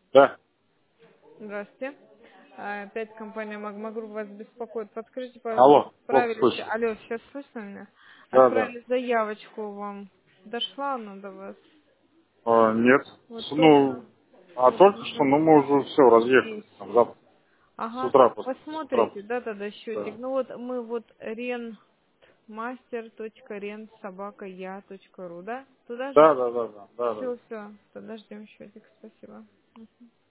Да. Здравствуйте. Опять компания Магма Групп вас беспокоит. Подскажите, пожалуйста, Алло, плохо отправили... слышно. Алло, сейчас слышно меня? Да, да. Отправили заявочку вам. Дошла она до вас? Нет. Вот только... Ну, а Вот только что, ну, мы уже все разъехались. здесь. Там, завтра, с Ага. утра, с утра. Посмотрите, да-да-да, счетик. Да. Ну вот мы вот renmaster.ren@я.ру, да? Туда же? Да, да, да, да, да, да. Все, все. Тогда ждем счетик. Спасибо.